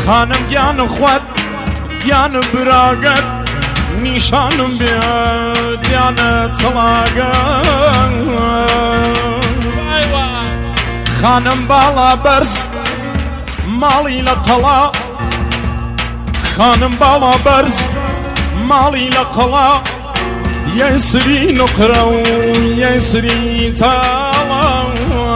خانم گیان خود گیان براگت نیشانم بیاد گیان تلاگت خانم بالا برز مالی لقلا خانم بالا برز مالی لقلا يسري نقرأ يسري تالا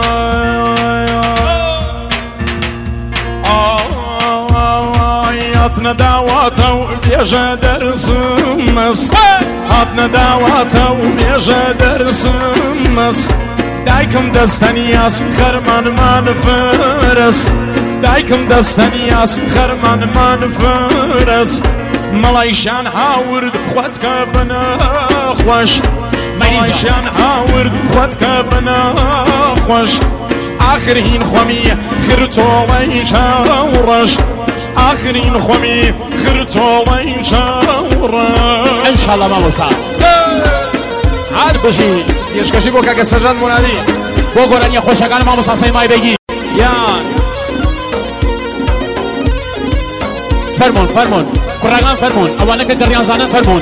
هاتنا دعواته بيجا درس مس هاتنا دعواته بيجا درس مس دايكم دستنياس خرمان ما نفرس دايكم دستنياس خرمان ما نفرس ملايشان هاورد خوتك بنا خوش ملايشان هاورد خوتك بنا خوش آخرين خومي خرطو ويشاورش آخرين خومي خرطو ويشاورش ان شاء الله ما وصل عاد بشي يشكشي بو كاك سجاد منادي بو قرانيا خوشگان ما وصل ماي بگي يان فرمون قرغان فرمون اوانا که دریان زانن فرمون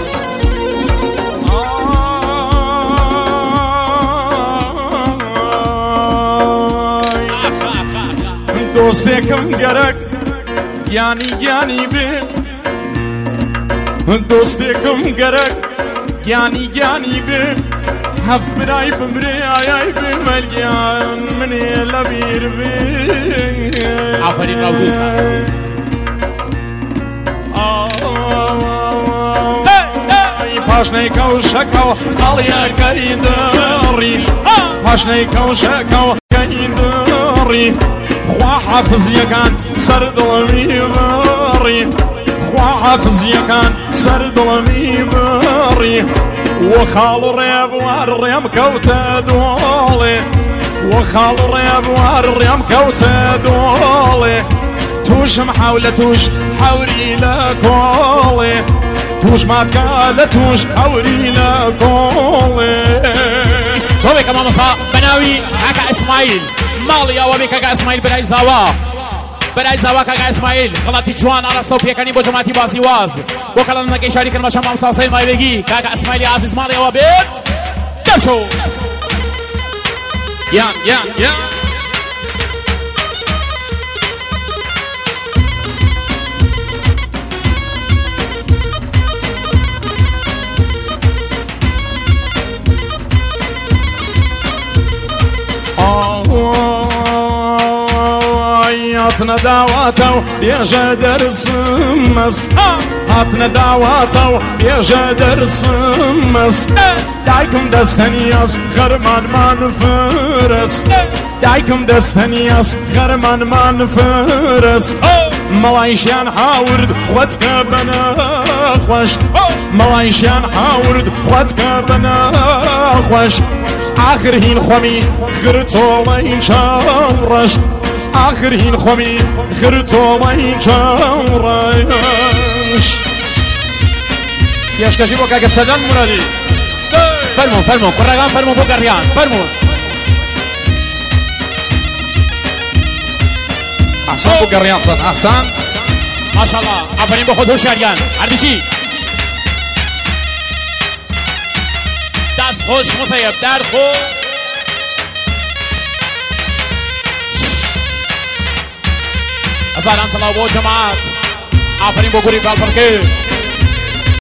دوستكم گرک یانی بی دوستكم گرک یانی بی هفت برای بمری آیای بی ملگیان منی لبیر بی آفرین راودوسا پاشنەی کەوشەکەو هەڵیەکەی دڕی پاشنەی کەوشەکەو کەی دڕی خوا حافزیەکان سەر دڵمی بڕی خوا حافزیەکان سەر دڵمی بڕی وە خاڵ و ڕێبوار ڕێم کەوتە دۆڵێ وە خاڵ و ڕێبوار ڕێم کەوتە دۆڵێ توشم حەولە توش حەوری لە کۆڵێ توش ماتكا لتوش حوري لكولي صوبك ماما صا بناوي كاكا اسماعيل مالي او بي كاكا اسماعيل براي زاوا كاكا اسماعيل خلاتي جوان على صوب يكني بو جماعتي بازي واز بو كلام نكي شارك ما شام مصا سي ماي بيجي كاكا اسماعيل عزيز مالي او بيت دشو يان هاتنا دعواته بيجا درس مس هاتنا دعواته بيجا درس مس دايكم دستنياس خرمان ما نفرس دايكم دستنياس خرمان ما نفرس ملايشان حاورد خوتك بنا خوش ملايشان حاورد خوتك بنا خوش آخر هين خومي خرطو ما شاورش آخر هين خومي خرطو ما شاورش يشكشي بو كاكا سجان مرادي فرمون قرغان فرمون بو قريان فرمون احسن بو قريان احسن ما شاء الله عفرين بو خودو شاريان عردشي دست خوش مصيب در خوش ازالان سلام بو جماعت عفرين بو گوری بالپرکه